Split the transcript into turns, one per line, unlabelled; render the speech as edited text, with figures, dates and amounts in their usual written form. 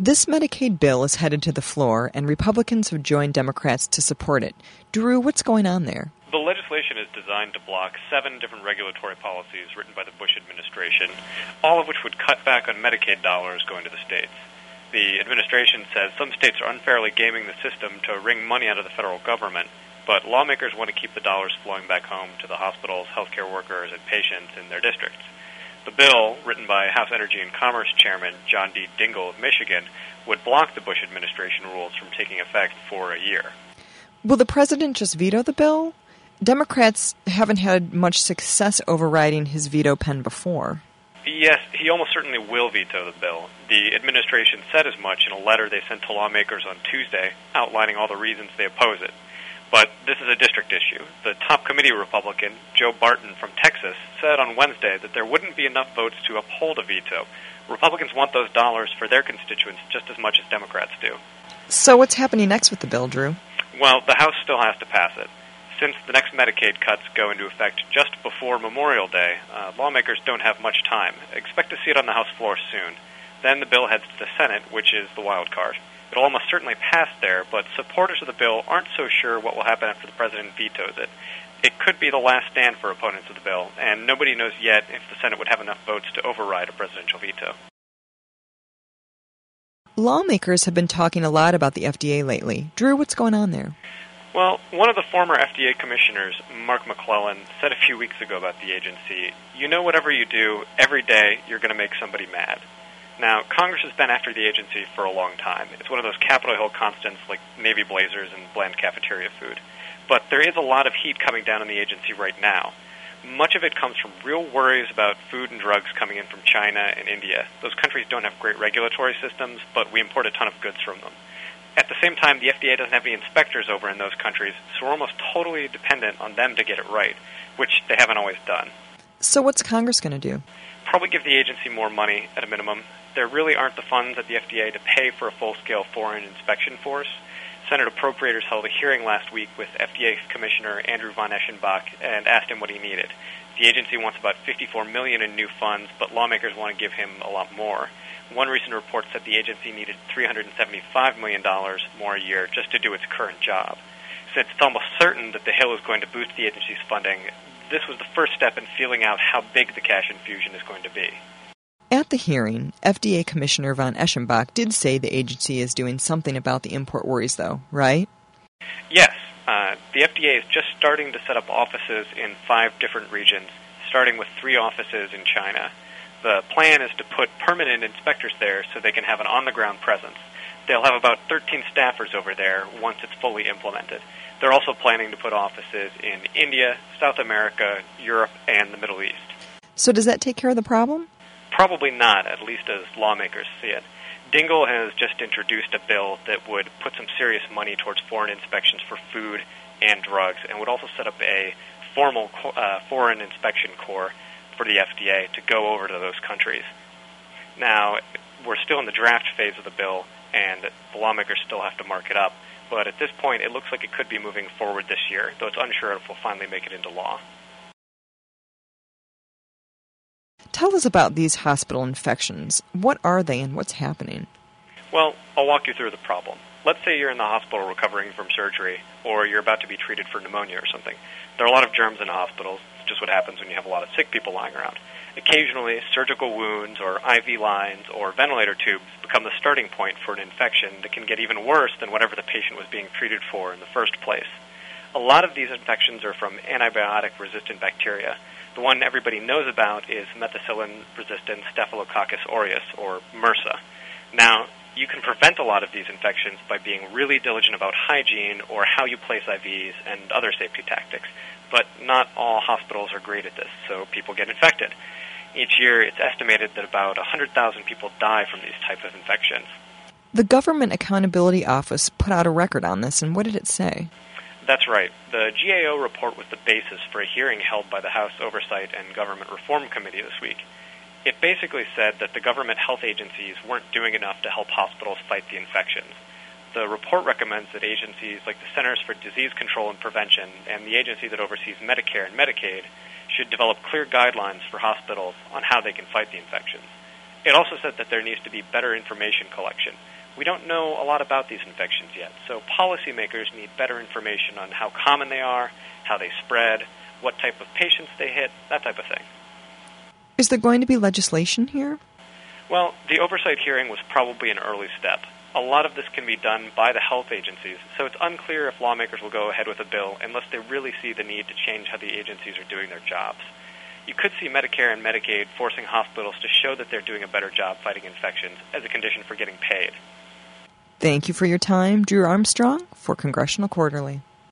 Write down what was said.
This Medicaid bill is headed to the floor, and Republicans have joined Democrats to support it. Drew, what's going on there?
The legislation is designed to block 7 different regulatory policies written by the Bush administration, all of which would cut back on Medicaid dollars going to the states. The administration says some states are unfairly gaming the system to wring money out of the federal government, but lawmakers want to keep the dollars flowing back home to the hospitals, healthcare workers, and patients in their districts. The bill, written by House Energy and Commerce Chairman John D. Dingell of Michigan, would block the Bush administration rules from taking effect for a year.
Will the president just veto the bill? Democrats haven't had much success overriding his veto pen before.
Yes, he almost certainly will veto the bill. The administration said as much in a letter they sent to lawmakers on Tuesday, outlining all the reasons they oppose it. But this is a district issue. The top committee Republican, Joe Barton from Texas, said on Wednesday that there wouldn't be enough votes to uphold a veto. Republicans want those dollars for their constituents just as much as Democrats do.
So what's happening next with the bill, Drew?
Well, the House still has to pass it. Since the next Medicaid cuts go into effect just before Memorial Day, lawmakers don't have much time. Expect to see it on the House floor soon. Then the bill heads to the Senate, which is the wild card. It'll almost certainly pass there, but supporters of the bill aren't so sure what will happen after the president vetoes it. It could be the last stand for opponents of the bill, and nobody knows yet if the Senate would have enough votes to override a presidential veto.
Lawmakers have been talking a lot about the FDA lately. Drew, what's going on there?
Well, one of the former FDA commissioners, Mark McClellan, said a few weeks ago about the agency, you know whatever you do, every day you're going to make somebody mad. Now, Congress has been after the agency for a long time. It's one of those Capitol Hill constants like Navy blazers and bland cafeteria food. But there is a lot of heat coming down on the agency right now. Much of it comes from real worries about food and drugs coming in from China and India. Those countries don't have great regulatory systems, but we import a ton of goods from them. At the same time, the FDA doesn't have any inspectors over in those countries, so we're almost totally dependent on them to get it right, which they haven't always done.
So what's Congress going to do?
Probably give the agency more money at a minimum. There really aren't the funds at the FDA to pay for a full-scale foreign inspection force. Senate appropriators held a hearing last week with FDA Commissioner Andrew von Eschenbach and asked him what he needed. The agency wants about $54 million in new funds, but lawmakers want to give him a lot more. One recent report said the agency needed $375 million more a year just to do its current job. Since it's almost certain that the Hill is going to boost the agency's funding, this was the first step in feeling out how big the cash infusion is going to be.
At the hearing, FDA Commissioner von Eschenbach did say the agency is doing something about the import worries, though, right?
Yes. The FDA is just starting to set up offices in 5 different regions, starting with 3 offices in China. The plan is to put permanent inspectors there so they can have an on-the-ground presence. They'll have about 13 staffers over there once it's fully implemented. They're also planning to put offices in India, South America, Europe, and the Middle East.
So does that take care of the problem?
Probably not, at least as lawmakers see it. Dingell has just introduced a bill that would put some serious money towards foreign inspections for food and drugs, and would also set up a formal foreign inspection corps for the FDA to go over to those countries. Now, we're still in the draft phase of the bill, and the lawmakers still have to mark it up. But at this point, it looks like it could be moving forward this year, though it's unsure if we'll finally make it into law.
Tell us about these hospital infections. What are they and what's happening?
Well, I'll walk you through the problem. Let's say you're in the hospital recovering from surgery, or you're about to be treated for pneumonia or something. There are a lot of germs in hospitals. It's just what happens when you have a lot of sick people lying around. Occasionally, surgical wounds or IV lines or ventilator tubes become the starting point for an infection that can get even worse than whatever the patient was being treated for in the first place. A lot of these infections are from antibiotic-resistant bacteria. The one everybody knows about is methicillin-resistant Staphylococcus aureus, or MRSA. Now, you can prevent a lot of these infections by being really diligent about hygiene or how you place IVs and other safety tactics. But not all hospitals are great at this, so people get infected. Each year, it's estimated that about 100,000 people die from these types of infections.
The Government Accountability Office put out a record on this, and what did it say?
That's right. The GAO report was the basis for a hearing held by the House Oversight and Government Reform Committee this week. It basically said that the government health agencies weren't doing enough to help hospitals fight the infections. The report recommends that agencies like the Centers for Disease Control and Prevention and the agency that oversees Medicare and Medicaid should develop clear guidelines for hospitals on how they can fight the infections. It also said that there needs to be better information collection. We don't know a lot about these infections yet, so policymakers need better information on how common they are, how they spread, what type of patients they hit, that type of thing.
Is there going to be legislation here?
Well, the oversight hearing was probably an early step. A lot of this can be done by the health agencies, so it's unclear if lawmakers will go ahead with a bill unless they really see the need to change how the agencies are doing their jobs. You could see Medicare and Medicaid forcing hospitals to show that they're doing a better job fighting infections as a condition for getting paid.
Thank you for your time, Drew Armstrong, for Congressional Quarterly.